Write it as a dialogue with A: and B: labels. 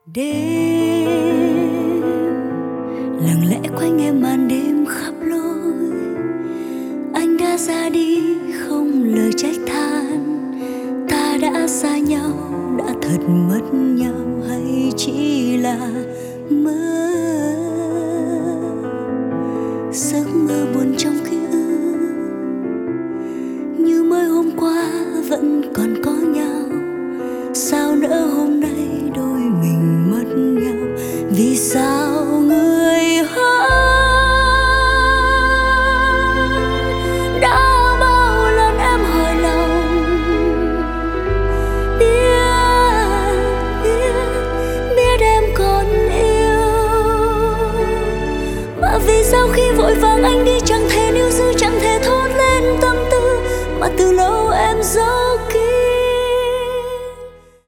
A: Đêm lặng lẽ quanh em, màn đêm khắp lối. Anh đã ra đi không lời trách than. Ta đã xa nhau, đã thật mất nhau, hay chỉ là mơ